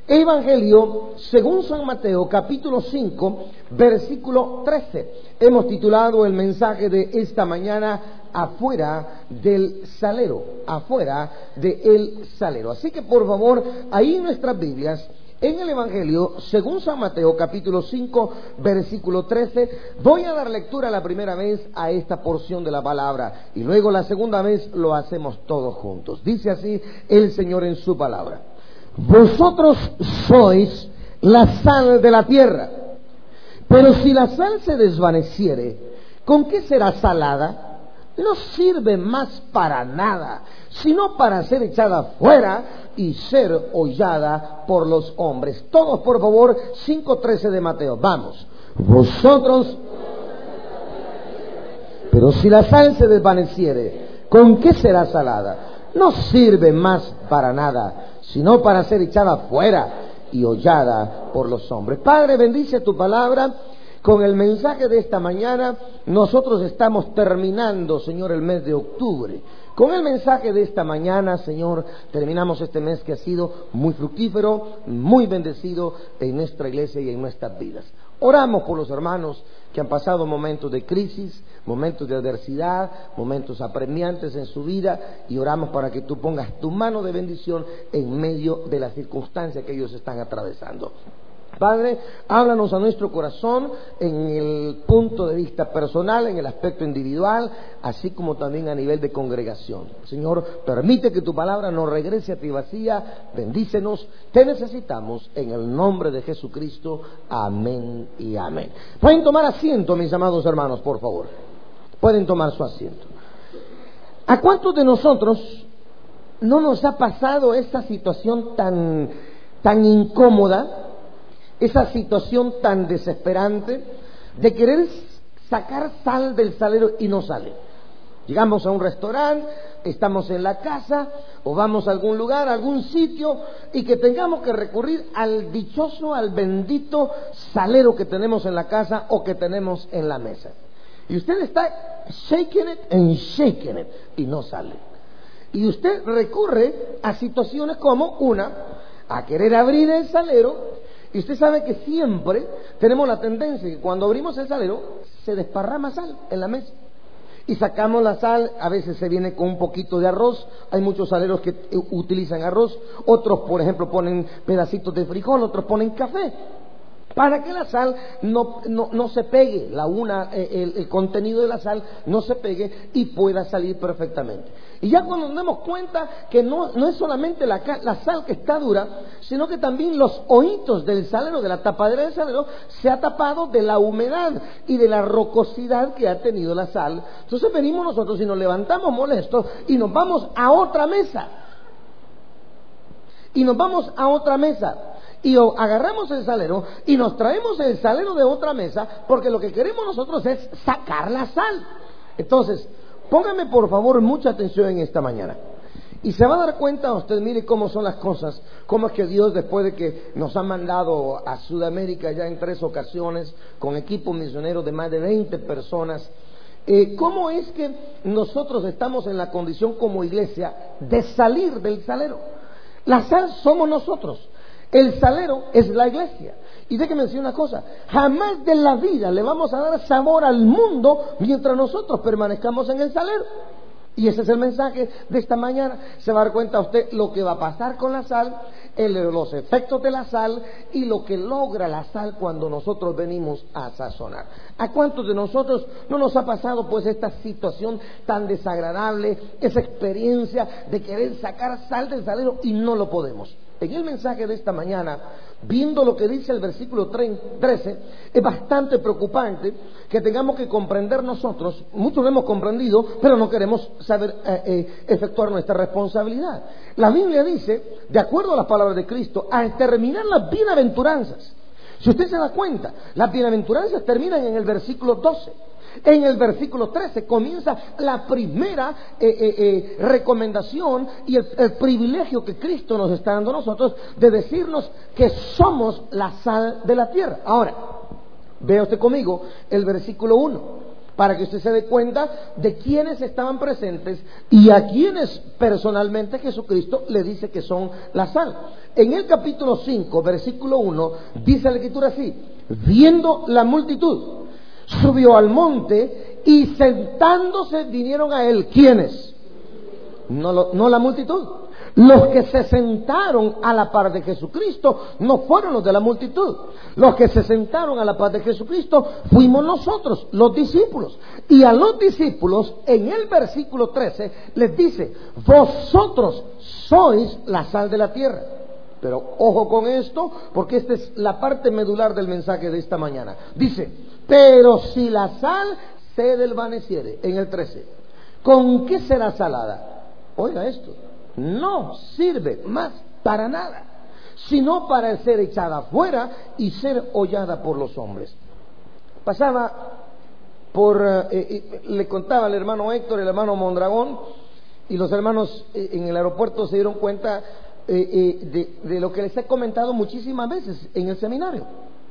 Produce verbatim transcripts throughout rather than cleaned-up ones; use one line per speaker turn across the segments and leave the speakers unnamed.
Evangelio según San Mateo, capítulo cinco, versículo trece. Hemos titulado el mensaje de esta mañana afuera del salero, afuera del salero. Así que por favor, ahí en nuestras Biblias, en el Evangelio según San Mateo, capítulo cinco, versículo trece, voy a dar lectura la primera vez a esta porción de la palabra y luego la segunda vez lo hacemos todos juntos. Dice así el Señor en su palabra: vosotros sois la sal de la tierra, pero si la sal se desvaneciere, ¿con qué será salada? No sirve más para nada, sino para ser echada fuera y ser hollada por los hombres. Todos, por favor, cinco trece de Mateo. Vamos. Vosotros, pero si la sal se desvaneciere, ¿con qué será salada? No sirve más para nada, sino para ser echada fuera y hollada por los hombres. Padre, bendice tu palabra. Con el mensaje de esta mañana, nosotros estamos terminando, Señor, el mes de octubre. Con el mensaje de esta mañana, Señor, terminamos este mes que ha sido muy fructífero, muy bendecido en nuestra iglesia y en nuestras vidas. Oramos por los hermanos que han pasado momentos de crisis, momentos de adversidad, momentos apremiantes en su vida, y oramos para que tú pongas tu mano de bendición en medio de las circunstancias que ellos están atravesando. Padre, háblanos a nuestro corazón en el punto de vista personal, en el aspecto individual, así como también a nivel de congregación. Señor, permite que tu palabra no regrese a ti vacía, bendícenos, te necesitamos en el nombre de Jesucristo, amén y amén. Pueden tomar asiento, mis amados hermanos, por favor. Pueden tomar su asiento. ¿A cuántos de nosotros no nos ha pasado esta situación tan, tan incómoda? Esa situación tan desesperante de querer sacar sal del salero y no sale. Llegamos a un restaurante, estamos en la casa o vamos a algún lugar, a algún sitio, y que tengamos que recurrir al dichoso, al bendito salero que tenemos en la casa o que tenemos en la mesa. Y usted está shaking it and shaking it y no sale. Y usted recurre a situaciones como una, a querer abrir el salero. Y usted sabe que siempre tenemos la tendencia que cuando abrimos el salero se desparrama sal en la mesa. Y sacamos la sal, a veces se viene con un poquito de arroz. Hay muchos saleros que utilizan arroz. Otros, por ejemplo, ponen pedacitos de frijol, otros ponen café. Para que la sal no, no, no se pegue, la una, el, el contenido de la sal no se pegue y pueda salir perfectamente. Y ya cuando nos damos cuenta que no, no es solamente la, la sal que está dura, sino que también los ojitos del salero, de la tapadera del salero, se ha tapado de la humedad y de la rocosidad que ha tenido la sal. Entonces venimos nosotros y nos levantamos molestos y nos vamos a otra mesa. Y nos vamos a otra mesa. Y agarramos el salero y nos traemos el salero de otra mesa, porque lo que queremos nosotros es sacar la sal. Entonces, póngame por favor mucha atención en esta mañana. Y se va a dar cuenta usted, mire cómo son las cosas, cómo es que Dios, después de que nos ha mandado a Sudamérica ya en tres ocasiones, con equipo misionero de más de veinte personas, eh, cómo es que nosotros estamos en la condición como iglesia de salir del salero. La sal somos nosotros. El salero es la iglesia. Y déjeme decir una cosa, jamás de la vida le vamos a dar sabor al mundo mientras nosotros permanezcamos en el salero. Y ese es el mensaje de esta mañana. Se va a dar cuenta usted lo que va a pasar con la sal, el, los efectos de la sal y lo que logra la sal cuando nosotros venimos a sazonar. ¿A cuántos de nosotros no nos ha pasado pues esta situación tan desagradable, esa experiencia de querer sacar sal del salero y no lo podemos? En el mensaje de esta mañana, viendo lo que dice el versículo trece, es bastante preocupante que tengamos que comprender nosotros, muchos lo hemos comprendido, pero no queremos saber eh, eh, efectuar nuestra responsabilidad. La Biblia dice, de acuerdo a las palabras de Cristo, al terminar las bienaventuranzas, si usted se da cuenta, las bienaventuranzas terminan en el versículo doce. En el versículo trece comienza la primera eh, eh, eh, recomendación y el, el privilegio que Cristo nos está dando a nosotros de decirnos que somos la sal de la tierra. Ahora, vea usted conmigo el versículo uno. para que usted se dé cuenta de quiénes estaban presentes y a quienes personalmente Jesucristo le dice que son la sal. En el capítulo cinco, versículo uno, dice la Escritura así: viendo la multitud, subió al monte y sentándose vinieron a él. ¿Quiénes? No, lo, no la multitud. Los que se sentaron a la par de Jesucristo no fueron los de la multitud. Los que se sentaron a la par de Jesucristo fuimos nosotros, los discípulos. Y a los discípulos, en el versículo trece, les dice: vosotros sois la sal de la tierra. Pero ojo con esto, porque esta es la parte medular del mensaje de esta mañana. Dice: pero si la sal se desvaneciere, en el trece, ¿con qué será salada? Oiga esto: no sirve más para nada, sino para ser echada fuera y ser hollada por los hombres. Pasaba por, eh, eh, le contaba al hermano Héctor, el hermano Mondragón, y los hermanos eh, en el aeropuerto se dieron cuenta eh, eh, de, de lo que les he comentado muchísimas veces en el seminario.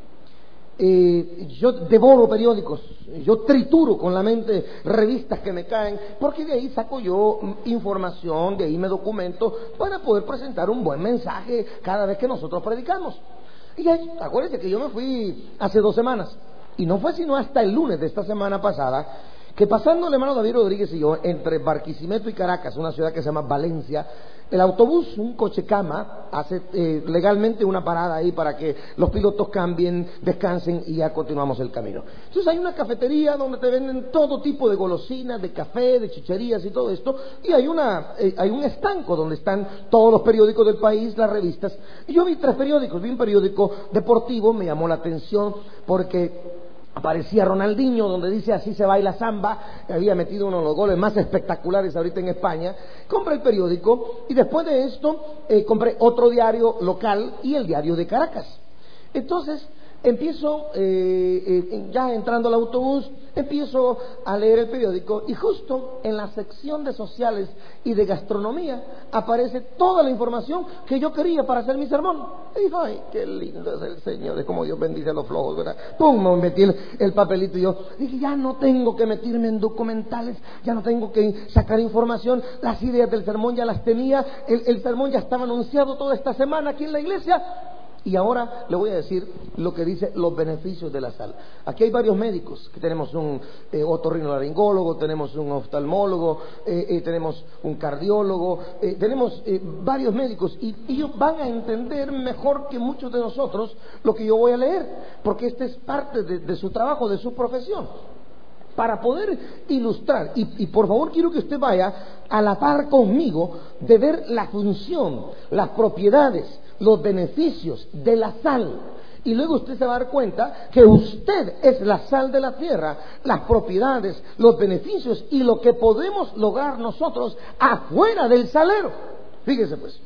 Eh, yo devoro periódicos, yo trituro con la mente revistas que me caen, porque de ahí saco yo información, de ahí me documento para poder presentar un buen mensaje cada vez que nosotros predicamos. Y ahí, acuérdense que yo me fui hace dos semanas, y no fue sino hasta el lunes de esta semana pasada que, pasando el hermano David Rodríguez y yo entre Barquisimeto y Caracas, una ciudad que se llama Valencia, el autobús, un coche cama, hace eh, legalmente una parada ahí para que los pilotos cambien, descansen y ya continuamos el camino. Entonces hay una cafetería donde te venden todo tipo de golosinas, de café, de chucherías y todo esto, y hay una eh, hay un estanco donde están todos los periódicos del país, las revistas. Y yo vi tres periódicos, vi un periódico deportivo, me llamó la atención porque aparecía Ronaldinho, donde dice: así se baila samba, que había metido uno de los goles más espectaculares ahorita en España. Compré el periódico y después de esto eh, compré otro diario local y el diario de Caracas. Entonces empiezo, eh, eh, ya entrando al autobús, empiezo a leer el periódico y justo en la sección de sociales y de gastronomía aparece toda la información que yo quería para hacer mi sermón. Y digo: ay, qué lindo es el Señor, es como Dios bendice a los flojos, ¿verdad? Pum, me metí el, el papelito y yo dije: ya no tengo que meterme en documentales, ya no tengo que sacar información, las ideas del sermón ya las tenía, el, el sermón ya estaba anunciado toda esta semana aquí en la iglesia. Y ahora le voy a decir lo que dice los beneficios de la sal. Aquí hay varios médicos, que tenemos un eh, otorrinolaringólogo, tenemos un oftalmólogo, eh, eh, tenemos un cardiólogo, eh, tenemos eh, varios médicos, y ellos van a entender mejor que muchos de nosotros lo que yo voy a leer, porque este es parte de, de su trabajo, de su profesión. Para poder ilustrar, y, y por favor quiero que usted vaya a la par conmigo de ver la función, las propiedades, los beneficios de la sal. Y luego usted se va a dar cuenta que usted es la sal de la tierra, las propiedades, los beneficios y lo que podemos lograr nosotros afuera del salero. Fíjese pues,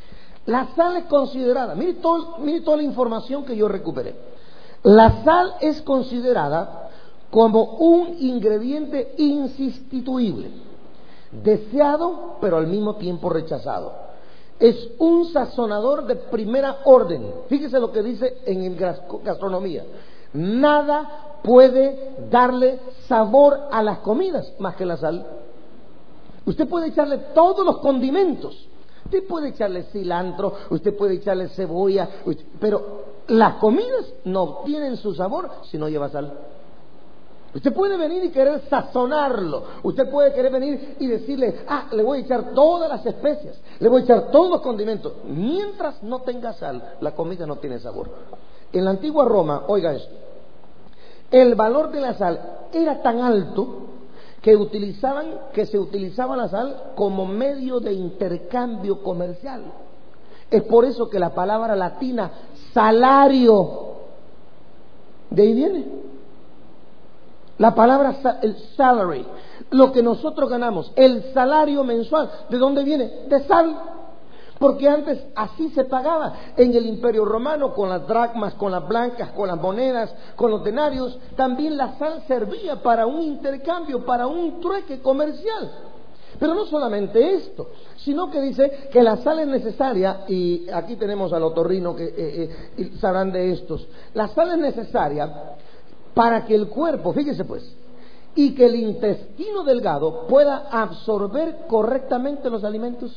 la sal es considerada, mire, todo, mire toda la información que yo recuperé. La sal es considerada como un ingrediente insustituible, deseado pero al mismo tiempo rechazado. Es un sazonador de primera orden. Fíjese lo que dice en gastronomía: nada puede darle sabor a las comidas más que la sal. Usted puede echarle todos los condimentos, usted puede echarle cilantro, usted puede echarle cebolla, pero las comidas no obtienen su sabor si no lleva sal. Usted puede venir y querer sazonarlo, usted puede querer venir y decirle: ah, le voy a echar todas las especias, le voy a echar todos los condimentos. Mientras no tenga sal, la comida no tiene sabor. En la antigua Roma, oiga esto, el valor de la sal era tan alto que utilizaban, que se utilizaba la sal como medio de intercambio comercial. Es por eso que la palabra latina salario, de ahí viene. La palabra, el salary, lo que nosotros ganamos, el salario mensual, ¿de dónde viene? De sal. Porque antes así se pagaba en el Imperio Romano, con las dracmas, con las blancas, con las monedas, con los denarios. También la sal servía para un intercambio, para un trueque comercial. Pero no solamente esto, sino que dice que la sal es necesaria, y aquí tenemos al otorrino que eh, eh, sabrán de estos. La sal es necesaria para que el cuerpo, fíjese pues, y que el intestino delgado pueda absorber correctamente los alimentos?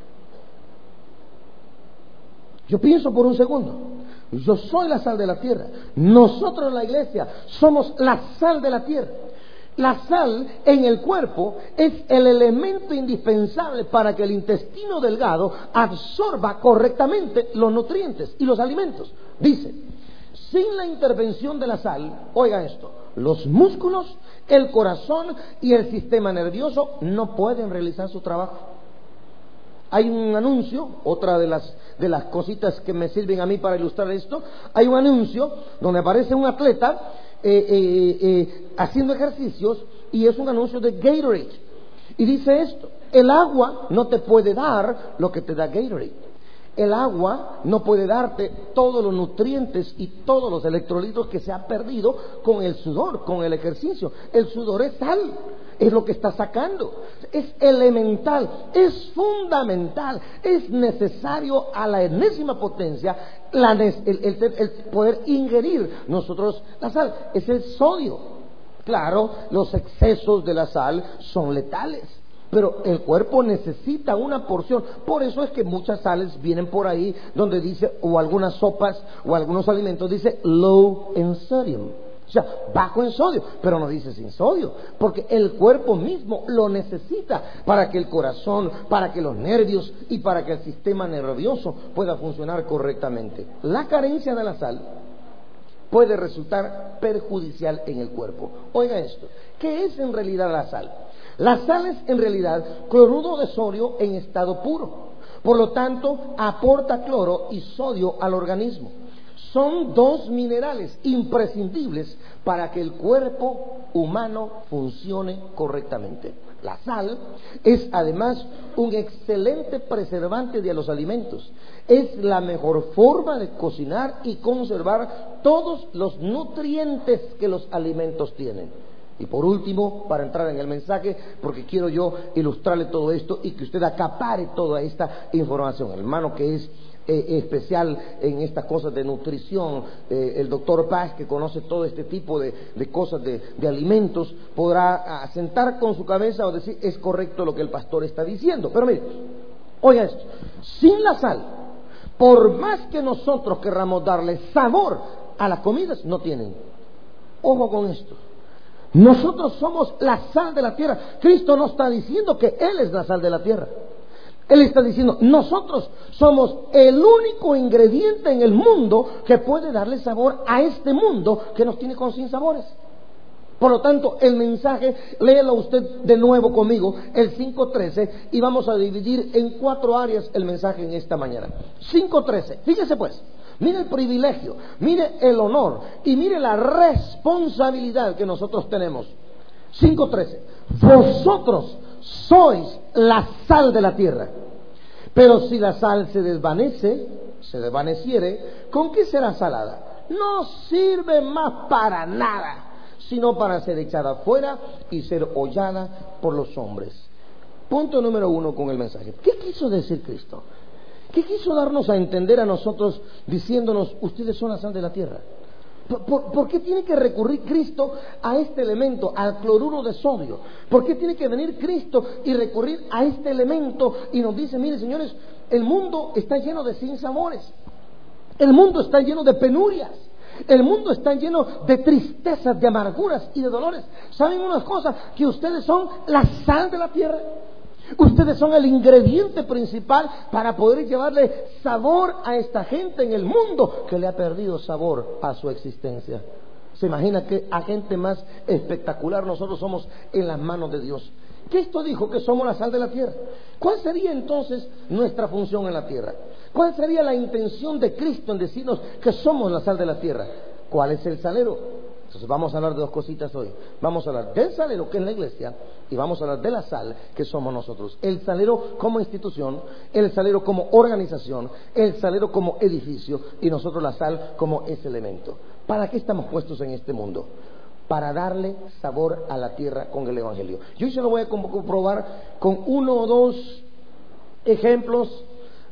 Yo pienso por un segundo. Yo soy la sal de la tierra. Nosotros en la iglesia somos la sal de la tierra. La sal en el cuerpo es el elemento indispensable para que el intestino delgado absorba correctamente los nutrientes y los alimentos. Dice, sin la intervención de la sal, oiga esto, los músculos, el corazón y el sistema nervioso no pueden realizar su trabajo. Hay un anuncio, otra de las, de las cositas que me sirven a mí para ilustrar esto, hay un anuncio donde aparece un atleta eh, eh, eh, haciendo ejercicios, y es un anuncio de Gatorade. Y dice esto: el agua no te puede dar lo que te da Gatorade. El agua no puede darte todos los nutrientes y todos los electrolitos que se ha perdido con el sudor, con el ejercicio. El sudor es sal, es lo que está sacando. Es elemental, es fundamental, es necesario a la enésima potencia la, el, el, el poder ingerir nosotros la sal. Es el sodio. Claro, los excesos de la sal son letales, pero el cuerpo necesita una porción. Por eso es que muchas sales vienen por ahí donde dice, o algunas sopas o algunos alimentos dice low in sodium, o sea, bajo en sodio, pero no dice sin sodio, porque el cuerpo mismo lo necesita para que el corazón, para que los nervios y para que el sistema nervioso pueda funcionar correctamente. La carencia de la sal puede resultar perjudicial en el cuerpo. Oiga esto, ¿qué es en realidad la sal? La sal es en realidad cloruro de sodio en estado puro. Por lo tanto, aporta cloro y sodio al organismo. Son dos minerales imprescindibles para que el cuerpo humano funcione correctamente. La sal es además un excelente preservante de los alimentos. Es la mejor forma de cocinar y conservar todos los nutrientes que los alimentos tienen. Y por último, para entrar en el mensaje, porque quiero yo ilustrarle todo esto y que usted acapare toda esta información. El hermano que es eh, especial en estas cosas de nutrición, eh, el doctor Paz, que conoce todo este tipo de, de cosas de, de alimentos, podrá asentar con su cabeza o decir, es correcto lo que el pastor está diciendo. Pero mire, oiga esto, sin la sal, por más que nosotros querramos darle sabor a las comidas, no tienen. Ojo con esto. Nosotros somos la sal de la tierra. Cristo no está diciendo que Él es la sal de la tierra. Él está diciendo, nosotros somos el único ingrediente en el mundo que puede darle sabor a este mundo que nos tiene con sinsabores. Por lo tanto, el mensaje, léelo usted de nuevo conmigo, el cinco trece, y vamos a dividir en cuatro áreas el mensaje en esta mañana. cinco trece, fíjese pues. Mire el privilegio, mire el honor y mire la responsabilidad que nosotros tenemos. cinco trece. Vosotros sois la sal de la tierra. Pero si la sal se desvanece, se desvaneciere, ¿con qué será salada? No sirve más para nada, sino para ser echada fuera y ser hollada por los hombres. Punto número uno con el mensaje. ¿Qué quiso decir Cristo? ¿Qué quiso darnos a entender a nosotros diciéndonos, ustedes son la sal de la tierra? ¿Por, por, ¿Por qué tiene que recurrir Cristo a este elemento, al cloruro de sodio? ¿Por qué tiene que venir Cristo y recurrir a este elemento y nos dice, mire señores, el mundo está lleno de sinsabores, el mundo está lleno de penurias, el mundo está lleno de tristezas, de amarguras y de dolores? ¿Saben unas cosas? Que ustedes son la sal de la tierra. Ustedes son el ingrediente principal para poder llevarle sabor a esta gente en el mundo que le ha perdido sabor a su existencia. ¿Se imagina qué agente más espectacular nosotros somos en las manos de Dios? Cristo dijo que somos la sal de la tierra. ¿Cuál sería entonces nuestra función en la tierra? ¿Cuál sería la intención de Cristo en decirnos que somos la sal de la tierra? ¿Cuál es el salero? Entonces vamos a hablar de dos cositas hoy. Vamos a hablar del salero, que es la iglesia, y vamos a hablar de la sal, que somos nosotros. El salero como institución, el salero como organización, el salero como edificio, y nosotros la sal como ese elemento. ¿Para qué estamos puestos en este mundo? Para darle sabor a la tierra con el evangelio. Yo se lo voy a comprobar con uno o dos ejemplos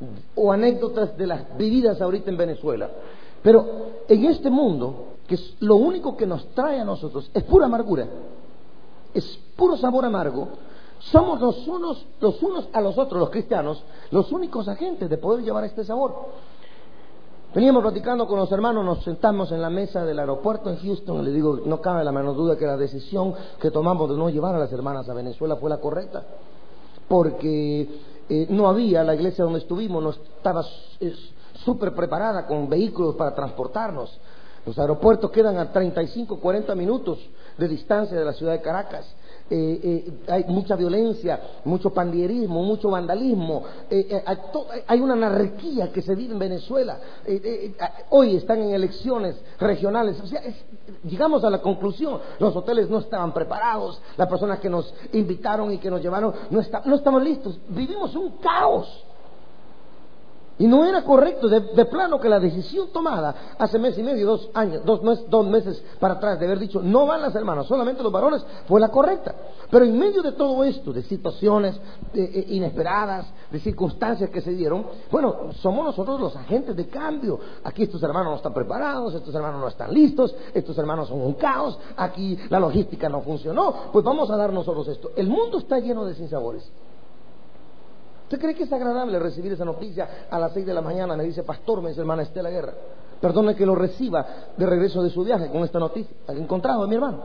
o anécdotas de las vividas ahorita en Venezuela. Pero en este mundo, que es lo único que nos trae a nosotros, es pura amargura. es puro sabor amargo. Somos los unos, los unos a los otros, los cristianos, los únicos agentes de poder llevar este sabor. Veníamos platicando con los hermanos, nos sentamos en la mesa del aeropuerto en Houston y le digo, no cabe la menor duda que la decisión que tomamos de no llevar a las hermanas a Venezuela fue la correcta, porque eh, no había, la iglesia donde estuvimos no estaba eh, súper preparada con vehículos para transportarnos. Los aeropuertos quedan a treinta y cinco, cuarenta minutos de distancia de la ciudad de Caracas. Eh, eh, hay mucha violencia, mucho pandillerismo, mucho vandalismo, eh, eh, hay, to- hay una anarquía que se vive en Venezuela. Eh, eh, eh, hoy están en elecciones regionales, o sea, es, llegamos a la conclusión, los hoteles no estaban preparados, las personas que nos invitaron y que nos llevaron no, está, no estaban listos, vivimos un caos. Y no era correcto, de, de plano que la decisión tomada hace mes y medio, dos años, dos, mes, dos meses para atrás, de haber dicho, no van las hermanas, solamente los varones, fue la correcta. Pero en medio de todo esto, de situaciones de, eh, inesperadas, de circunstancias que se dieron, bueno, somos nosotros los agentes de cambio. Aquí estos hermanos no están preparados, estos hermanos no están listos, estos hermanos son un caos, aquí la logística no funcionó, pues vamos a dar nosotros esto. El mundo está lleno de sinsabores. ¿Usted cree que es agradable recibir esa noticia a las seis de la mañana? Me dice, pastor, me dice hermana Estela Guerra, perdone que lo reciba de regreso de su viaje con esta noticia. ¿Ha encontrado a mi hermano?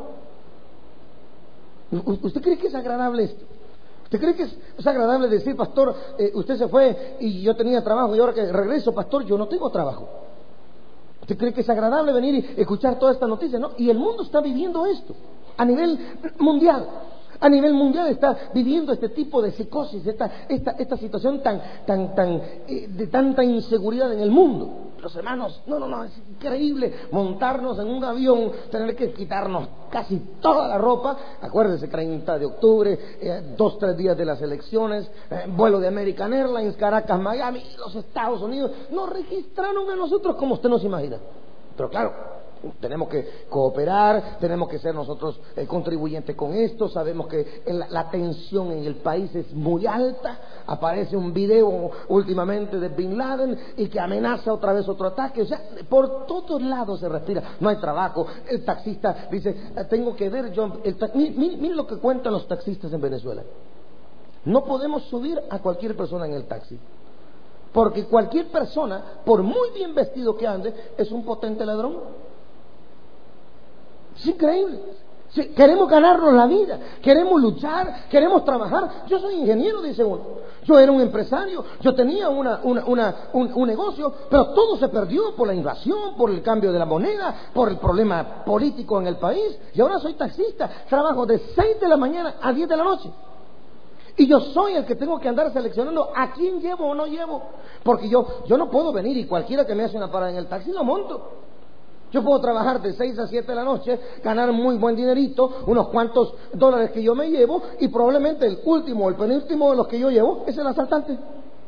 ¿Usted cree que es agradable esto? ¿Usted cree que es, es agradable decir, pastor, eh, usted se fue y yo tenía trabajo y ahora que regreso, pastor, yo no tengo trabajo? ¿Usted cree que es agradable venir y escuchar toda esta noticia? No, y el mundo está viviendo esto a nivel mundial. A nivel mundial está viviendo este tipo de psicosis, esta, esta, esta situación tan, tan, tan, eh, de tanta inseguridad en el mundo. Los hermanos, no, no, no, es increíble montarnos en un avión, tener que quitarnos casi toda la ropa. Acuérdense, treinta de octubre, eh, dos, tres días de las elecciones, eh, vuelo de American Airlines, Caracas, Miami, los Estados Unidos. Nos registraron a nosotros como usted no se imagina. Pero claro, tenemos que cooperar, tenemos que ser nosotros eh, contribuyentes con esto. Sabemos que la, la tensión en el país es muy alta. Aparece un video últimamente de Bin Laden y que amenaza otra vez otro ataque. O sea, por todos lados se respira. No hay trabajo. El taxista dice, tengo que ver yo. Miren mi, lo que cuentan los taxistas en Venezuela. No podemos subir a cualquier persona en el taxi, porque cualquier persona, por muy bien vestido que ande, es un potente ladrón. Es increíble. Sí, queremos ganarnos la vida, queremos luchar, queremos trabajar. Yo soy ingeniero, dice uno. Yo era un empresario, yo tenía una, una, una, un, un negocio, pero todo se perdió por la invasión, por el cambio de la moneda, por el problema político en el país. Y ahora soy taxista, trabajo de seis de la mañana a diez de la noche. Y yo soy el que tengo que andar seleccionando a quién llevo o no llevo. Porque yo, yo no puedo venir y cualquiera que me hace una parada en el taxi lo monto. Yo puedo trabajar de seis a siete de la noche, ganar muy buen dinerito, unos cuantos dólares que yo me llevo, y probablemente el último o el penúltimo de los que yo llevo es el asaltante.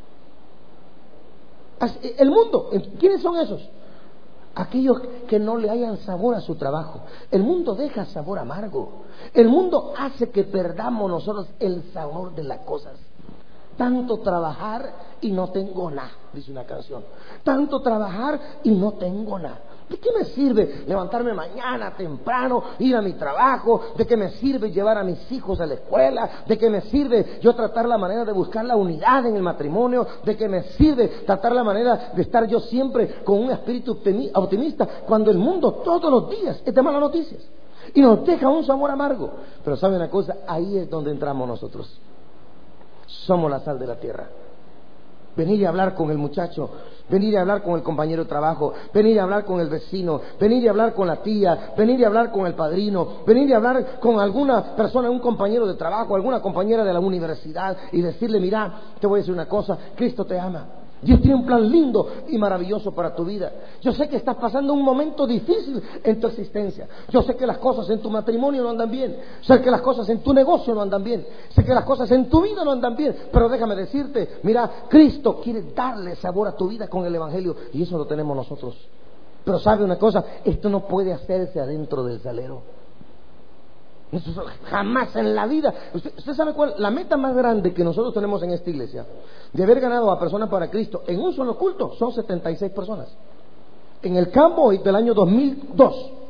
El mundo, ¿quiénes son esos? Aquellos que no le hayan sabor a su trabajo. El mundo deja sabor amargo. El mundo hace que perdamos nosotros el sabor de las cosas. Tanto trabajar y no tengo nada, dice una canción. Tanto trabajar y no tengo nada. ¿De qué me sirve levantarme mañana temprano, ir a mi trabajo? ¿De qué me sirve llevar a mis hijos a la escuela? ¿De qué me sirve yo tratar la manera de buscar la unidad en el matrimonio? ¿De qué me sirve tratar la manera de estar yo siempre con un espíritu optimista cuando el mundo todos los días es de malas noticias y nos deja un sabor amargo? Pero ¿sabe una cosa? Ahí es donde entramos nosotros. Somos la sal de la tierra. Venir y hablar con el muchacho, venir y hablar con el compañero de trabajo, venir y hablar con el vecino, venir y hablar con la tía, venir y hablar con el padrino, venir y hablar con alguna persona, un compañero de trabajo, alguna compañera de la universidad, y decirle, mira, te voy a decir una cosa, Cristo te ama. Dios tiene un plan lindo y maravilloso para tu vida. Yo sé que estás pasando un momento difícil en tu existencia. Yo sé que las cosas en tu matrimonio no andan bien. Sé que las cosas en tu negocio no andan bien. Sé que las cosas en tu vida no andan bien. Pero déjame decirte, mira, Cristo quiere darle sabor a tu vida con el Evangelio, y eso lo tenemos nosotros. Pero sabe una cosa, esto no puede hacerse adentro del salero. Eso jamás en la vida. Usted, usted sabe cuál, la meta más grande que nosotros tenemos en esta iglesia, de haber ganado a personas para Cristo en un solo culto, son setenta y seis personas. En el campo del año dos mil dos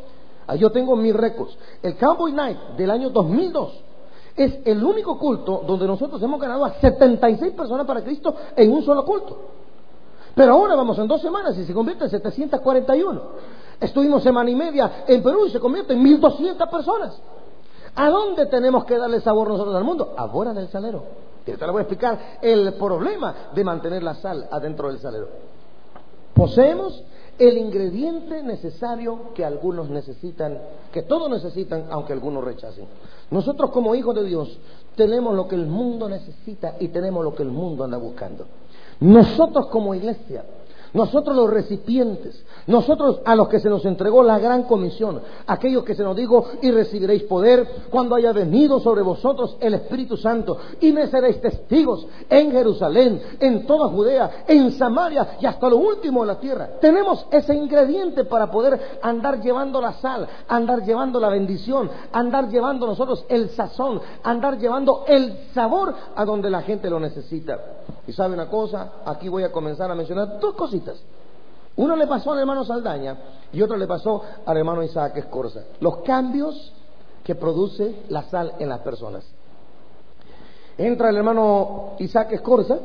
Ah, yo tengo mis récords. El Cowboy Night del año dos mil dos es el único culto donde nosotros hemos ganado a setenta y seis personas para Cristo en un solo culto. Pero ahora vamos en dos semanas y se convierte en setecientos cuarenta y uno. Estuvimos semana y media en Perú y se convierte en mil doscientas personas. ¿A dónde tenemos que darle sabor nosotros al mundo? Afuera del salero. Y te le voy a explicar el problema de mantener la sal adentro del salero. Poseemos el ingrediente necesario que algunos necesitan, que todos necesitan, aunque algunos rechacen. Nosotros como hijos de Dios tenemos lo que el mundo necesita y tenemos lo que el mundo anda buscando. Nosotros como iglesia, nosotros los recipientes, nosotros a los que se nos entregó la gran comisión, aquellos que se nos dijo: y recibiréis poder cuando haya venido sobre vosotros el Espíritu Santo, y me seréis testigos en Jerusalén, en toda Judea, en Samaria y hasta lo último de la tierra. Tenemos ese ingrediente para poder andar llevando la sal, andar llevando la bendición, andar llevando nosotros el sazón, andar llevando el sabor a donde la gente lo necesita. Y sabe una cosa, aquí voy a comenzar a mencionar dos cositas. Uno le pasó al hermano Saldaña y otro le pasó al hermano Isaac Escorza. Los cambios que produce la sal en las personas. Entra el hermano Isaac Escorza,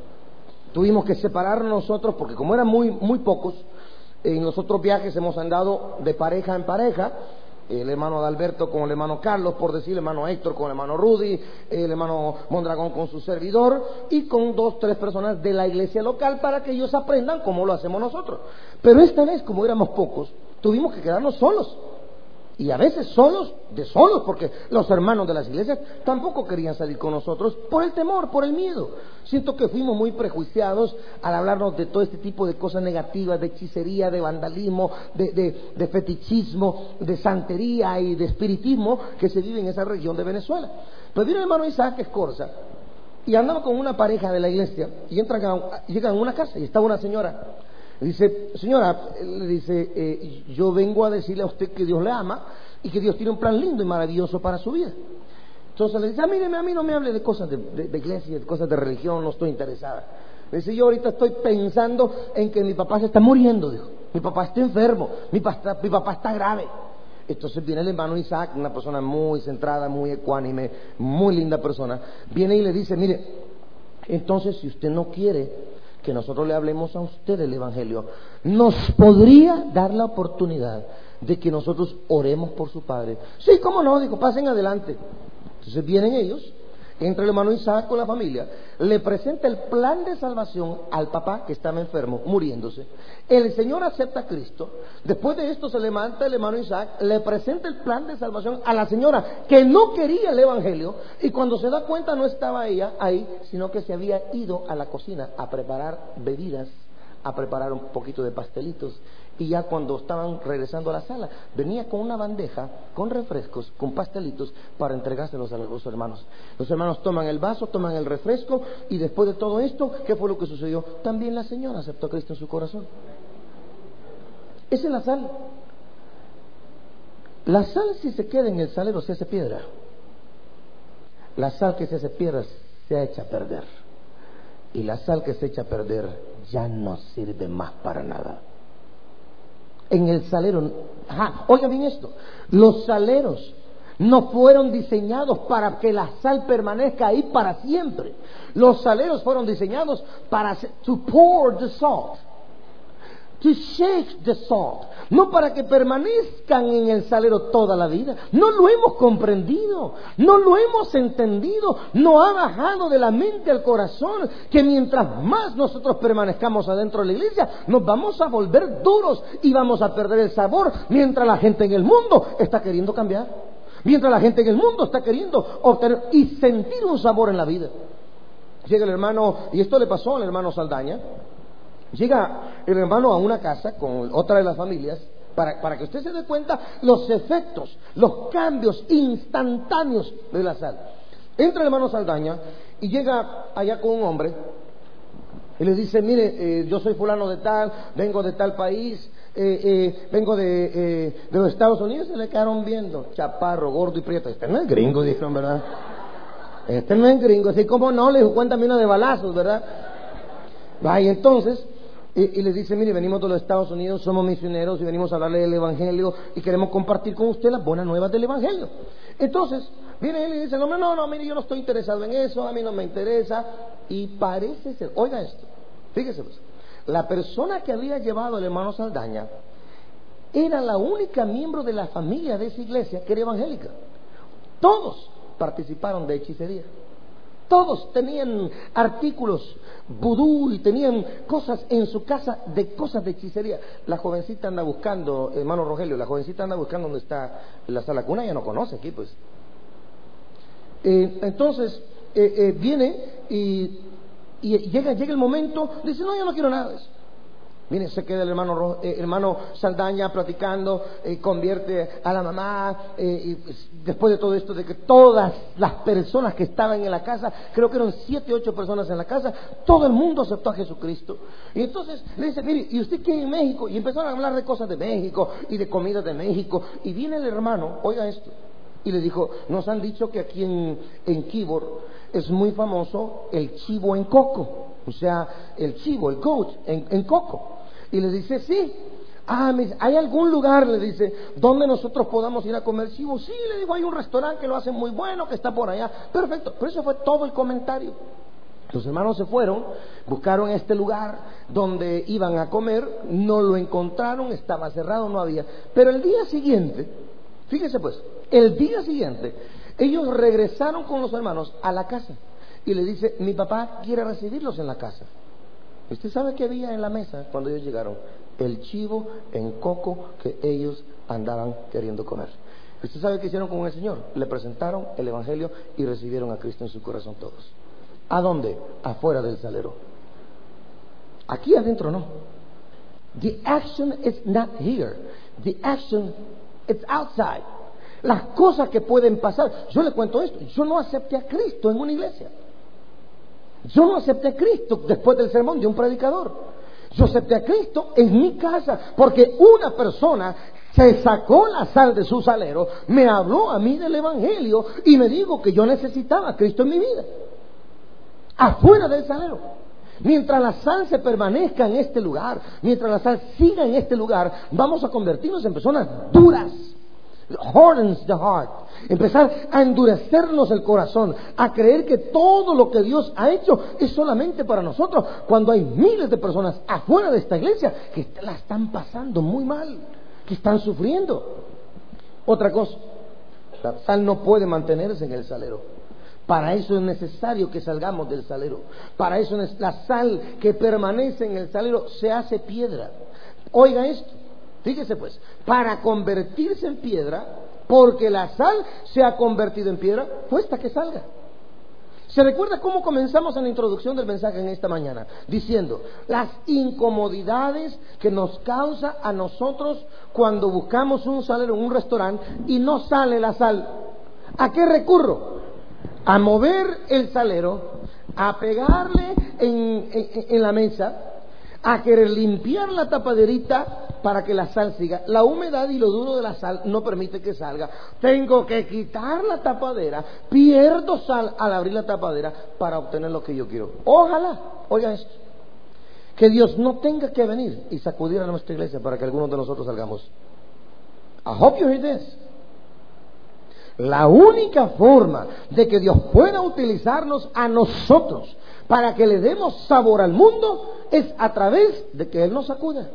tuvimos que separarnos nosotros porque como eran muy, muy pocos, en los otros viajes hemos andado de pareja en pareja. El hermano Adalberto con el hermano Carlos, por decir, el hermano Héctor con el hermano Rudy, el hermano Mondragón con su servidor y con dos, tres personas de la iglesia local para que ellos aprendan cómo lo hacemos nosotros. Pero esta vez, como éramos pocos, tuvimos que quedarnos solos. Y a veces solos, de solos, porque los hermanos de las iglesias tampoco querían salir con nosotros por el temor, por el miedo. Siento que fuimos muy prejuiciados al hablarnos de todo este tipo de cosas negativas, de hechicería, de vandalismo, de, de, de fetichismo, de santería y de espiritismo que se vive en esa región de Venezuela. Pues vino el hermano Isaac Escorza y andaba con una pareja de la iglesia y entran a, llegan a una casa y estaba una señora. Dice: señora, le dice, eh, yo vengo a decirle a usted que Dios le ama y que Dios tiene un plan lindo y maravilloso para su vida. Entonces le dice: ah, míreme, a mí no me hable de cosas de, de, de iglesia, de cosas de religión, no estoy interesada. Le dice: yo ahorita estoy pensando en que mi papá se está muriendo, dijo. Mi papá está enfermo, mi papá, mi papá está grave. Entonces viene el hermano Isaac, una persona muy centrada, muy ecuánime, muy linda persona, viene y le dice: mire, entonces si usted no quiere que nosotros le hablemos a usted del Evangelio, ¿nos podría dar la oportunidad de que nosotros oremos por su padre? Sí, cómo no, dijo, pasen adelante. Entonces vienen ellos, entra el hermano Isaac con la familia, le presenta el plan de salvación al papá que estaba enfermo, muriéndose. El Señor acepta a Cristo. Después de esto se levanta el hermano Isaac, le presenta el plan de salvación a la señora que no quería el Evangelio, y cuando se da cuenta no estaba ella ahí, sino que se había ido a la cocina a preparar bebidas, a preparar un poquito de pastelitos. Y ya cuando estaban regresando a la sala, venía con una bandeja, con refrescos, con pastelitos, para entregárselos a los hermanos. Los hermanos toman el vaso, toman el refresco, y después de todo esto, ¿qué fue lo que sucedió? También la señora aceptó a Cristo en su corazón. Esa es la sal. La sal, si se queda en el salero, se hace piedra. La sal que se hace piedra se echa a perder. Y la sal que se echa a perder ya no sirve más para nada. En el salero, ajá, oigan bien esto, los saleros no fueron diseñados para que la sal permanezca ahí para siempre. Los saleros fueron diseñados para to pour the salt, to shake the salt, no para que permanezcan en el salero toda la vida. No lo hemos comprendido, no lo hemos entendido, no ha bajado de la mente al corazón que mientras más nosotros permanezcamos adentro de la iglesia, nos vamos a volver duros y vamos a perder el sabor, mientras la gente en el mundo está queriendo cambiar, mientras la gente en el mundo está queriendo obtener y sentir un sabor en la vida. Llega el hermano, y esto le pasó al hermano Saldaña. Llega el hermano a una casa con otra de las familias para, para que usted se dé cuenta los efectos, los cambios instantáneos de la sal. Entra el hermano Saldaña y llega allá con un hombre y le dice: mire, eh, yo soy fulano de tal, vengo de tal país, eh, eh, vengo de, eh, de los Estados Unidos. Se le quedaron viendo, chaparro, gordo y prieto. Este no es gringo, dijeron, ¿verdad? Este no es gringo. Así como no, le dijo, cuéntame una de balazos, ¿verdad? Va, y entonces Y, y les dice, mire, venimos de los Estados Unidos, somos misioneros y venimos a hablarle del Evangelio y queremos compartir con usted las buenas nuevas del Evangelio. Entonces, viene él y dice, no, no, no, mire, yo no estoy interesado en eso, a mí no me interesa. Y parece ser, oiga esto, fíjese pues, la persona que había llevado al hermano Saldaña era la única miembro de la familia de esa iglesia que era evangélica. Todos participaron de hechicería. Todos tenían artículos vudú y tenían cosas en su casa de cosas de hechicería. La jovencita anda buscando, hermano Rogelio, la jovencita anda buscando dónde está la sala cuna, ella no conoce aquí pues. Eh, entonces eh, eh, viene y, y llega, llega el momento, dice, no, yo no quiero nada de eso. Viene, se queda el hermano, eh, hermano Saldaña platicando, eh, convierte a la mamá, eh, y pues, después de todo esto, de que todas las personas que estaban en la casa, creo que eran siete, ocho personas en la casa, todo el mundo aceptó a Jesucristo. Y entonces le dice, mire, ¿y usted qué en México? Y empezaron a hablar de cosas de México y de comida de México. Y viene el hermano, oiga esto, y le dijo, nos han dicho que aquí en, en Kibor es muy famoso el chivo en coco, o sea, el chivo, el goat en, en coco. Y le dice, sí. Ah, me dice, ¿hay algún lugar, le dice, donde nosotros podamos ir a comer chivo? Sí, le dijo, hay un restaurante que lo hace muy bueno, que está por allá. Perfecto, pero eso fue todo el comentario. Los hermanos se fueron, buscaron este lugar donde iban a comer, no lo encontraron, estaba cerrado, no había. Pero el día siguiente, fíjese pues, el día siguiente, ellos regresaron con los hermanos a la casa. Y le dice, mi papá quiere recibirlos en la casa. ¿Usted sabe qué había en la mesa cuando ellos llegaron? El chivo en coco que ellos andaban queriendo comer. ¿Usted sabe qué hicieron con el Señor? Le presentaron el Evangelio y recibieron a Cristo en su corazón todos. ¿A dónde? Afuera del salero. Aquí adentro no. The action is not here. The action is outside. Las cosas que pueden pasar. Yo le cuento esto. Yo no acepté a Cristo en una iglesia. Yo no acepté a Cristo después del sermón de un predicador. Yo acepté a Cristo en mi casa porque una persona se sacó la sal de su salero, me habló a mí del Evangelio y me dijo que yo necesitaba a Cristo en mi vida. Afuera del salero. Mientras la sal se permanezca en este lugar, mientras la sal siga en este lugar, vamos a convertirnos en personas duras. Hardens the heart. Empezar a endurecernos el corazón, a creer que todo lo que Dios ha hecho es solamente para nosotros, cuando hay miles de personas afuera de esta iglesia que la están pasando muy mal, que están sufriendo. Otra cosa, la sal no puede mantenerse en el salero. Para eso es necesario que salgamos del salero. Para eso es la sal que permanece en el salero se hace piedra. Oiga esto. Fíjese pues, para convertirse en piedra, porque la sal se ha convertido en piedra, cuesta que salga. ¿Se recuerda cómo comenzamos en la introducción del mensaje en esta mañana? Diciendo, las incomodidades que nos causa a nosotros cuando buscamos un salero en un restaurante y no sale la sal. ¿A qué recurro? A mover el salero, a pegarle en, en, en la mesa, a querer limpiar la tapaderita para que la sal siga. La humedad y lo duro de la sal no permite que salga. Tengo que quitar la tapadera, pierdo sal al abrir la tapadera para obtener lo que yo quiero. Ojalá, oigan esto, que Dios no tenga que venir y sacudir a nuestra iglesia para que algunos de nosotros salgamos. I hope you hear this. La única forma de que Dios pueda utilizarnos a nosotros para que le demos sabor al mundo es a través de que Él nos sacuda.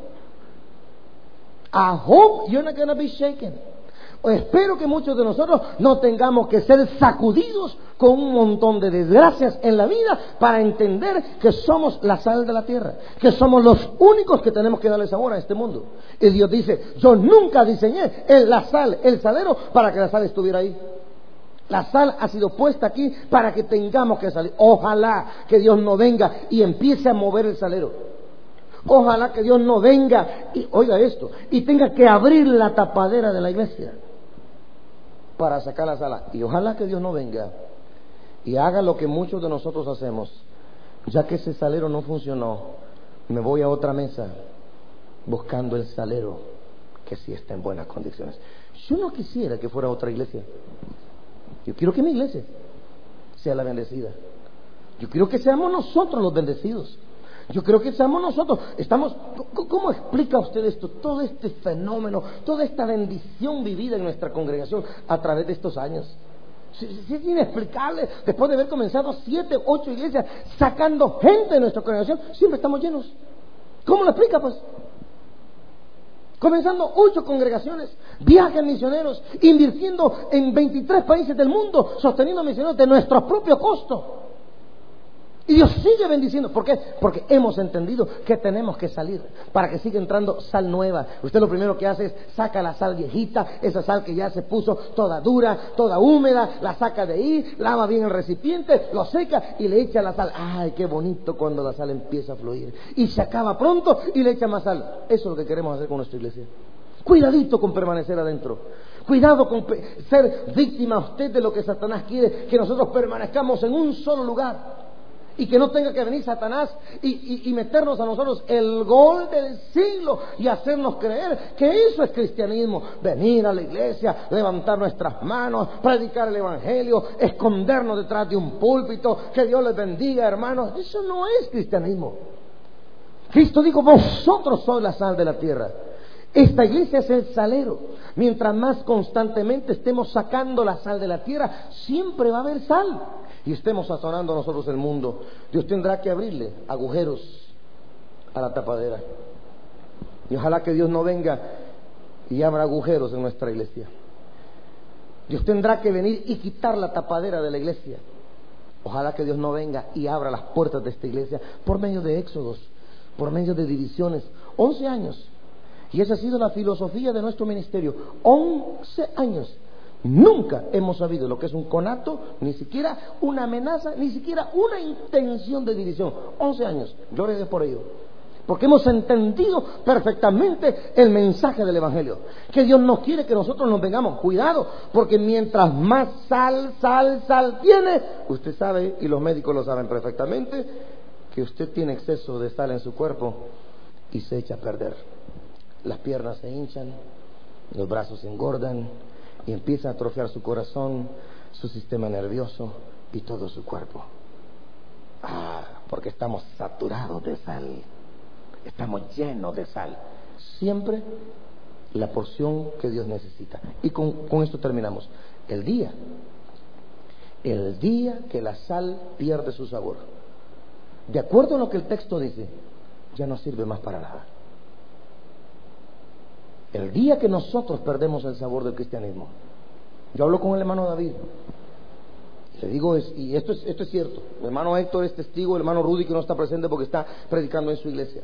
I hope you're not going to be shaken. Espero que muchos de nosotros no tengamos que ser sacudidos con un montón de desgracias en la vida para entender que somos la sal de la tierra, que somos los únicos que tenemos que darle sabor a este mundo. Y Dios dice, yo nunca diseñé la sal, el salero, para que la sal estuviera ahí. La sal ha sido puesta aquí para que tengamos que salir. Ojalá que Dios no venga y empiece a mover el salero. Ojalá que Dios no venga y, oiga esto, y tenga que abrir la tapadera de la iglesia para sacar la sal. Y ojalá que Dios no venga y haga lo que muchos de nosotros hacemos. Ya que ese salero no funcionó, me voy a otra mesa buscando el salero que sí está en buenas condiciones. Yo no quisiera que fuera otra iglesia. Yo quiero que mi iglesia sea la bendecida. Yo quiero que seamos nosotros los bendecidos. Yo creo que estamos nosotros, estamos, ¿cómo explica usted esto? Todo este fenómeno, toda esta bendición vivida en nuestra congregación a través de estos años. Es inexplicable. Después de haber comenzado siete, ocho iglesias, sacando gente de nuestra congregación, siempre estamos llenos. ¿Cómo lo explica, pues? Comenzando ocho congregaciones, viajes misioneros, invirtiendo en veintitrés países del mundo, sosteniendo misioneros de nuestro propio costo. Y Dios sigue bendiciendo. ¿Por qué? Porque hemos entendido que tenemos que salir para que siga entrando sal nueva. Usted lo primero que hace es saca la sal viejita, esa sal que ya se puso toda dura, toda húmeda, la saca de ahí, lava bien el recipiente, lo seca y le echa la sal. ¡Ay, qué bonito cuando la sal empieza a fluir! Y se acaba pronto y le echa más sal. Eso es lo que queremos hacer con nuestra iglesia. Cuidadito con permanecer adentro. Cuidado con ser víctima usted de lo que Satanás quiere, que nosotros permanezcamos en un solo lugar. Y que no tenga que venir Satanás y, y, y meternos a nosotros el gol del siglo y hacernos creer que eso es cristianismo. Venir a la iglesia, levantar nuestras manos, predicar el evangelio, escondernos detrás de un púlpito, que Dios les bendiga, hermanos. Eso no es cristianismo. Cristo dijo, vosotros sois la sal de la tierra. Esta iglesia es el salero. Mientras más constantemente estemos sacando la sal de la tierra, siempre va a haber sal. Y estemos sazonando nosotros el mundo, Dios tendrá que abrirle agujeros a la tapadera. Y ojalá que Dios no venga y abra agujeros en nuestra iglesia. Dios tendrá que venir y quitar la tapadera de la iglesia. Ojalá que Dios no venga y abra las puertas de esta iglesia por medio de éxodos, por medio de divisiones. Once años. Y esa ha sido la filosofía de nuestro ministerio. Once años. Nunca hemos sabido lo que es un conato, ni siquiera una amenaza, ni siquiera una intención de división. Once años, gloria a Dios por ello. Porque hemos entendido perfectamente el mensaje del Evangelio. Que Dios no quiere que nosotros nos vengamos. Cuidado, porque mientras más sal, sal, sal tiene, usted sabe, y los médicos lo saben perfectamente, que usted tiene exceso de sal en su cuerpo y se echa a perder. Las piernas se hinchan, los brazos se engordan, y empieza a atrofiar su corazón, su sistema nervioso y todo su cuerpo. Ah, porque estamos saturados de sal, estamos llenos de sal. Siempre la porción que Dios necesita. Y con, con esto terminamos. El día, el día que la sal pierde su sabor, de acuerdo a lo que el texto dice, ya no sirve más para nada. El día que nosotros perdemos el sabor del cristianismo. Yo hablo con el hermano David. Le digo, es, y esto es, esto es cierto. El hermano Héctor es testigo, el hermano Rudy que no está presente porque está predicando en su iglesia.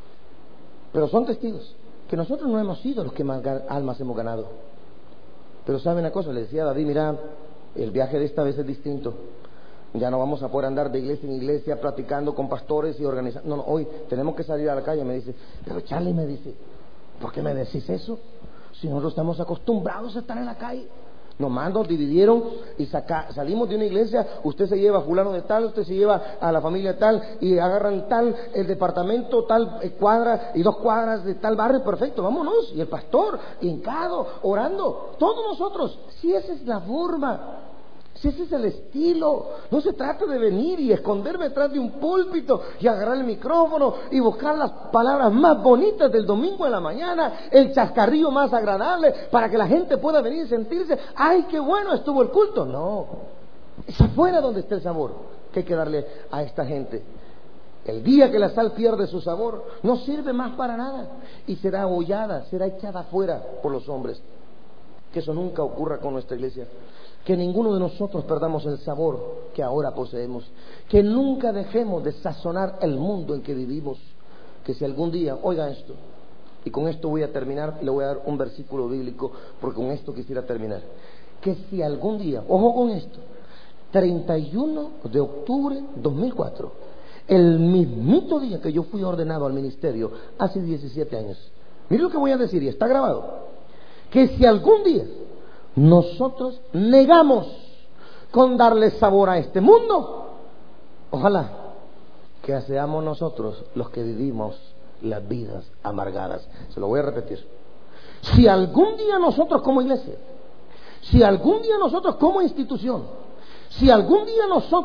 Pero son testigos que nosotros no hemos sido los que más almas hemos ganado. Pero sabe una cosa, le decía a David, mira, el viaje de esta vez es distinto. Ya no vamos a poder andar de iglesia en iglesia platicando con pastores y organizando. No, no, hoy tenemos que salir a la calle. Me dice, pero Charlie, me dice, ¿por qué me decís eso? Si nosotros estamos acostumbrados a estar en la calle. Nomás nos dividieron y saca, salimos de una iglesia, usted se lleva a fulano de tal, usted se lleva a la familia tal, y agarran tal, el departamento, tal eh, cuadra y dos cuadras de tal barrio, perfecto, vámonos. Y el pastor, hincado, orando, todos nosotros. Si esa es la forma, si ese es el estilo, no se trata de venir y esconderme detrás de un púlpito y agarrar el micrófono y buscar las palabras más bonitas del domingo en la mañana, el chascarrillo más agradable para que la gente pueda venir y sentirse, ¡ay, qué bueno estuvo el culto! No, es afuera donde está el sabor que hay que darle a esta gente. El día que la sal pierde su sabor, no sirve más para nada y será abollada, será echada afuera por los hombres. Que eso nunca ocurra con nuestra iglesia. Que ninguno de nosotros perdamos el sabor que ahora poseemos. Que nunca dejemos de sazonar el mundo en que vivimos. Que si algún día, oiga esto, y con esto voy a terminar, le voy a dar un versículo bíblico, porque con esto quisiera terminar. Que si algún día, ojo con esto, treinta y uno de octubre de dos mil cuatro, el mismito día que yo fui ordenado al ministerio, hace diecisiete años, mire lo que voy a decir y está grabado, que si algún día nosotros negamos con darle sabor a este mundo, ojalá que seamos nosotros los que vivimos las vidas amargadas. Se lo voy a repetir. Si algún día nosotros como iglesia, si algún día nosotros como institución, si algún día nosotros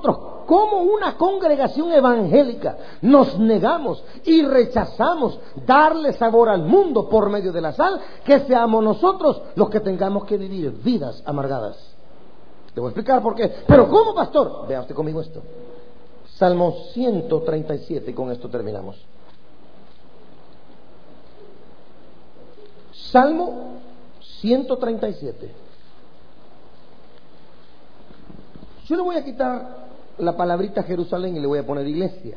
como una congregación evangélica nos negamos y rechazamos darle sabor al mundo por medio de la sal, que seamos nosotros los que tengamos que vivir vidas amargadas. Le voy a explicar por qué. Pero ¿cómo, pastor? Vea usted conmigo esto. Salmo ciento treinta y siete, y con esto terminamos. Salmo ciento treinta y siete. Yo le voy a quitar la palabrita Jerusalén y le voy a poner iglesia.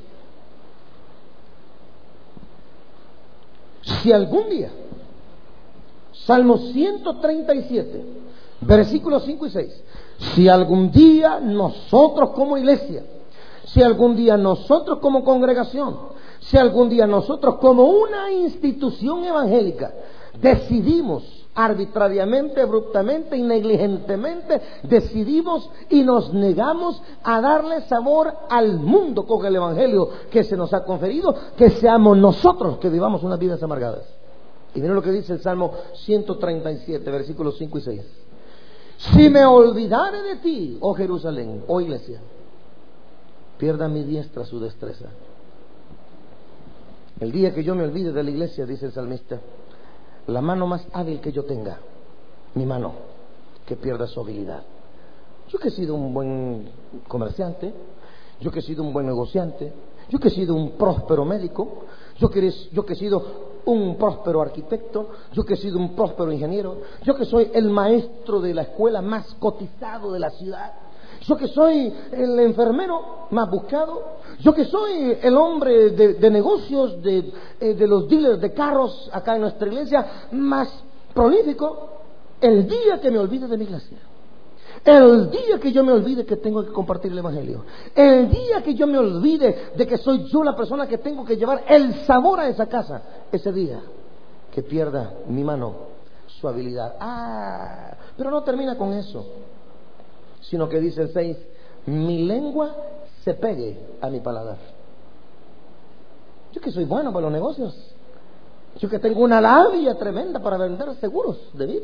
Si algún día, Salmo ciento treinta y siete, versículos cinco y seis, si algún día nosotros como iglesia, si algún día nosotros como congregación, si algún día nosotros como una institución evangélica decidimos arbitrariamente, abruptamente y negligentemente, decidimos y nos negamos a darle sabor al mundo con el evangelio que se nos ha conferido, que seamos nosotros que vivamos unas vidas amargadas. Y miren lo que dice el Salmo ciento treinta y siete, versículos cinco y seis. Si me olvidare de ti, oh Jerusalén, oh iglesia, pierda mi diestra su destreza. El día que yo me olvide de la iglesia, dice el salmista, la mano más hábil que yo tenga, mi mano, que pierda su habilidad. Yo que he sido un buen comerciante, yo que he sido un buen negociante, yo que he sido un próspero médico, yo que, yo que he sido un próspero arquitecto, yo que he sido un próspero ingeniero, yo que soy el maestro de la escuela más cotizado de la ciudad, yo que soy el enfermero más buscado, yo que soy el hombre de, de negocios, de, eh, de los dealers de carros acá en nuestra iglesia más prolífico, el día que me olvide de mi iglesia, el día que yo me olvide que tengo que compartir el evangelio, el día que yo me olvide de que soy yo la persona que tengo que llevar el sabor a esa casa, ese día que pierda mi mano su habilidad. Ah, pero no termina con eso, sino que dice el seis, mi lengua se pegue a mi paladar. Yo que soy bueno para los negocios, yo que tengo una labia tremenda para vender seguros de vida.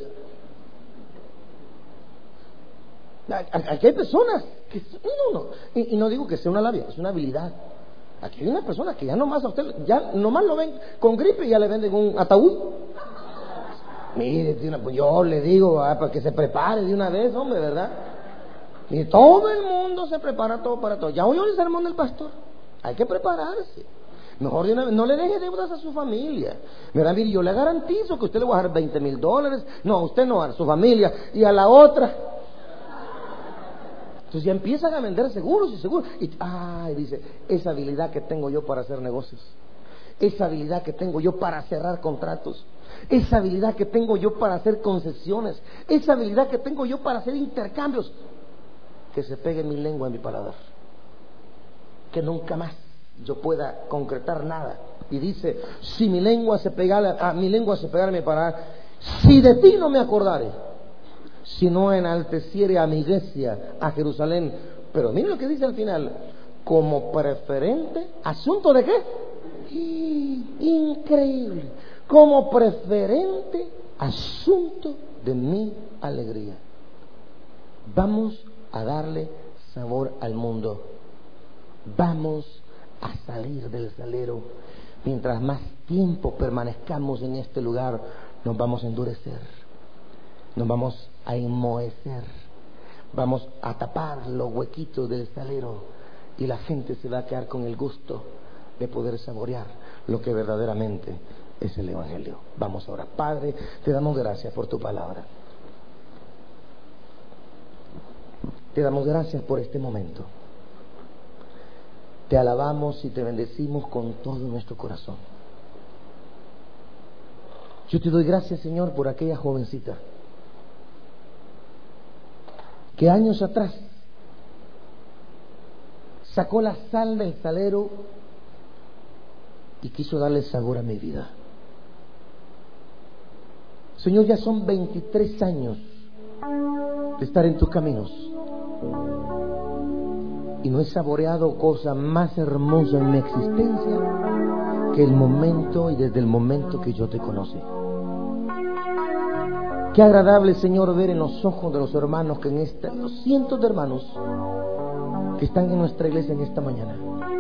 Aquí hay personas que no, no, y, y no digo que sea una labia, es una habilidad. Aquí hay una persona que ya nomás a usted, ya nomás lo ven con gripe y ya le venden un ataúd. Mire, pues yo le digo ah, para que se prepare de una vez, hombre, ¿verdad? Y todo el mundo se prepara todo para todo. Ya oyó el sermón del pastor. Hay que prepararse. Mejor de una vez, no le deje deudas a su familia. Mira, mire, yo le garantizo que usted le va a dar veinte mil dólares. No, a usted no, a su familia. Y a la otra. Entonces ya empiezan a vender seguros y seguros. Y ay, dice, esa habilidad que tengo yo para hacer negocios. Esa habilidad que tengo yo para cerrar contratos. Esa habilidad que tengo yo para hacer concesiones. Esa habilidad que tengo yo para hacer intercambios. Que se pegue mi lengua en mi paladar, que nunca más yo pueda concretar nada. Y dice, si mi lengua se pegara a mi lengua se pegara a mi paladar, si de ti no me acordare, si no enalteciere a mi iglesia, a Jerusalén. Pero miren lo que dice al final, como preferente, ¿asunto de qué? Increíble, como preferente asunto de mi alegría. Vamos a darle sabor al mundo. Vamos a salir del salero. Mientras más tiempo permanezcamos en este lugar, nos vamos a endurecer, nos vamos a enmohecer, vamos a tapar los huequitos del salero y la gente se va a quedar con el gusto de poder saborear lo que verdaderamente es el evangelio. Vamos ahora. Padre, te damos gracias por tu palabra. Te damos gracias por este momento. Te alabamos y te bendecimos con todo nuestro corazón. Yo te doy gracias, Señor, por aquella jovencita que años atrás sacó la sal del salero y quiso darle sabor a mi vida. Señor, ya son veintitrés años de estar en tus caminos y no he saboreado cosa más hermosa en mi existencia que el momento y desde el momento que yo te conocí. Qué agradable, Señor, ver en los ojos de los hermanos que en esta, los cientos de hermanos que están en nuestra iglesia en esta mañana,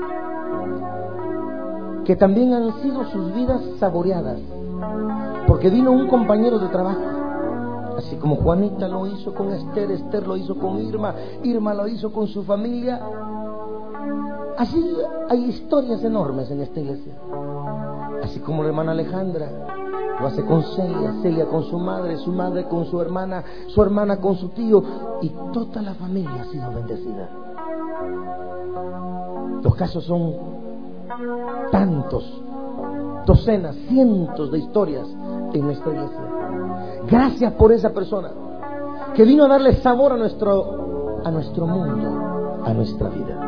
que también han sido sus vidas saboreadas, porque vino un compañero de trabajo, así como Juanita lo hizo con Esther, Esther lo hizo con Irma, Irma lo hizo con su familia. Así hay historias enormes en esta iglesia, así como la hermana Alejandra lo hace con Celia, Celia con su madre, su madre con su hermana, su hermana con su tío, y toda la familia ha sido bendecida. Los casos son tantos, docenas, cientos de historias en nuestra iglesia. Gracias por esa persona que vino a darle sabor a nuestro, a nuestro mundo, a nuestra vida.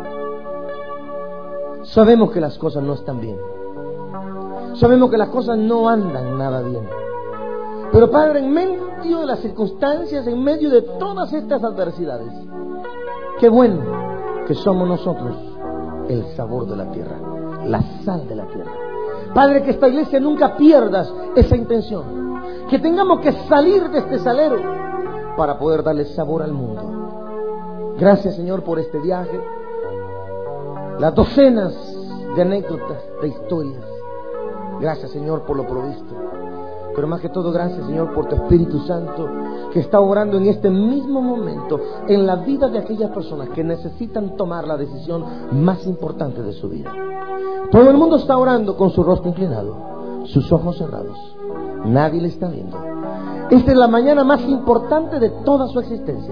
Sabemos que las cosas no están bien. Sabemos que las cosas no andan nada bien. Pero Padre, en medio de las circunstancias, en medio de todas estas adversidades, qué bueno que somos nosotros el sabor de la tierra, la sal de la tierra. Padre, que esta iglesia nunca pierdas esa intención, que tengamos que salir de este salero para poder darle sabor al mundo. Gracias, Señor, por este viaje, las docenas de anécdotas, de historias. Gracias, Señor, por lo provisto. Pero más que todo, gracias, Señor, por tu Espíritu Santo que está obrando en este mismo momento en la vida de aquellas personas que necesitan tomar la decisión más importante de su vida. Todo el mundo está orando con su rostro inclinado, sus ojos cerrados. Nadie le está viendo. Esta es la mañana más importante de toda su existencia.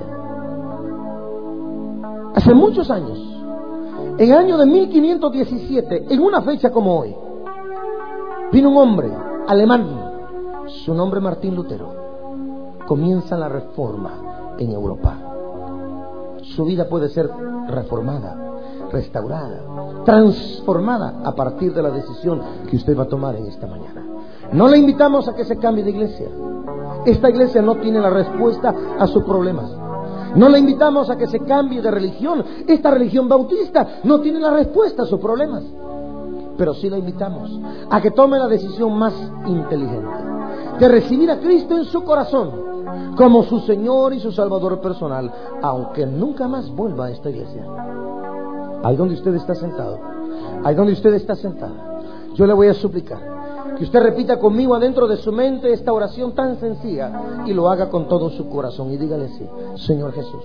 Hace muchos años, en el año de mil quinientos diecisiete, en una fecha como hoy, vino un hombre alemán, su nombre Martín Lutero. Comienza la reforma en Europa. Su vida puede ser reformada, restaurada, transformada a partir de la decisión que usted va a tomar en esta mañana. No le invitamos a que se cambie de iglesia. Esta iglesia no tiene la respuesta a sus problemas. No le invitamos a que se cambie de religión. Esta religión bautista no tiene la respuesta a sus problemas. Pero sí la invitamos a que tome la decisión más inteligente de recibir a Cristo en su corazón como su Señor y su Salvador personal, aunque nunca más vuelva a esta iglesia. Ahí donde usted está sentado, ahí donde usted está sentada, yo le voy a suplicar que usted repita conmigo adentro de su mente esta oración tan sencilla y lo haga con todo su corazón y dígale así: Señor Jesús,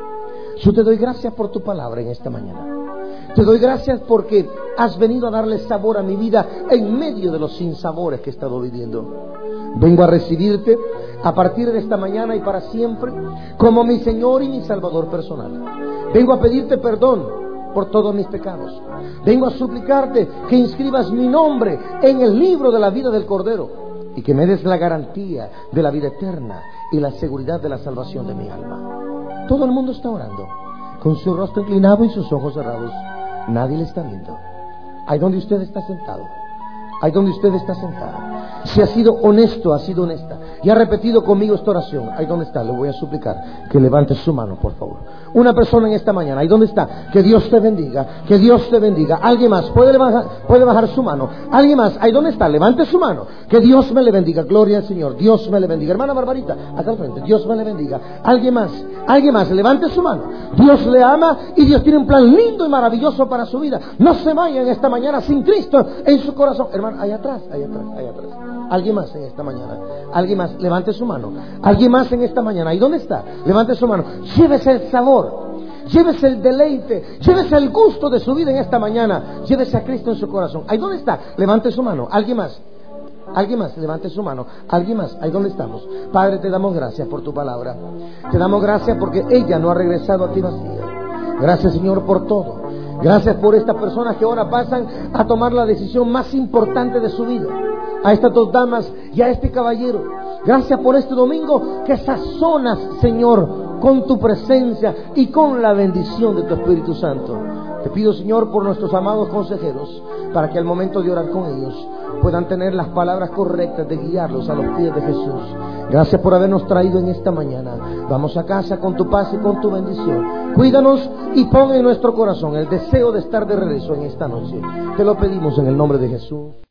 yo te doy gracias por tu palabra en esta mañana. Te doy gracias porque has venido a darle sabor a mi vida en medio de los sinsabores que he estado viviendo. Vengo a recibirte a partir de esta mañana y para siempre como mi Señor y mi Salvador personal. Vengo a pedirte perdón por todos mis pecados. Vengo a suplicarte que inscribas mi nombre en el libro de la vida del Cordero y que me des la garantía de la vida eterna y la seguridad de la salvación de mi alma. Todo el mundo está orando con su rostro inclinado y sus ojos cerrados. Nadie le está viendo. Ahí donde usted está sentado, ahí donde usted está sentada, si ha sido honesto, ha sido honesta y ha repetido conmigo esta oración, ahí donde está, le voy a suplicar que levante su mano, por favor. Una persona en esta mañana, ahí donde está, que Dios te bendiga, que Dios te bendiga. Alguien más, puede bajar, puede bajar su mano. Alguien más, ahí donde está, levante su mano. Que Dios me le bendiga, gloria al Señor, Dios me le bendiga. Hermana Barbarita, acá al frente, Dios me le bendiga. Alguien más, alguien más, levante su mano. Dios le ama y Dios tiene un plan lindo y maravilloso para su vida. No se vayan esta mañana sin Cristo en su corazón. Hermano, allá atrás, allá atrás, allá atrás. Alguien más en esta mañana, alguien más, levante su mano. Alguien más en esta mañana, ¿y dónde está? Levante su mano. Llévese el sabor, llévese el deleite, llévese el gusto de su vida en esta mañana. Llévese a Cristo en su corazón. ¿Ahí dónde está? Levante su mano. Alguien más, alguien más, levante su mano. Alguien más, ahí donde estamos. Padre, te damos gracias por tu palabra. Te damos gracias porque ella no ha regresado a ti vacía. Gracias, Señor, por todo. Gracias por estas personas que ahora pasan a tomar la decisión más importante de su vida. A estas dos damas y a este caballero. Gracias por este domingo que sazonas, Señor, con tu presencia y con la bendición de tu Espíritu Santo. Te pido, Señor, por nuestros amados consejeros, para que al momento de orar con ellos puedan tener las palabras correctas de guiarlos a los pies de Jesús. Gracias por habernos traído en esta mañana. Vamos a casa con tu paz y con tu bendición. Cuídanos y pon en nuestro corazón el deseo de estar de regreso en esta noche. Te lo pedimos en el nombre de Jesús.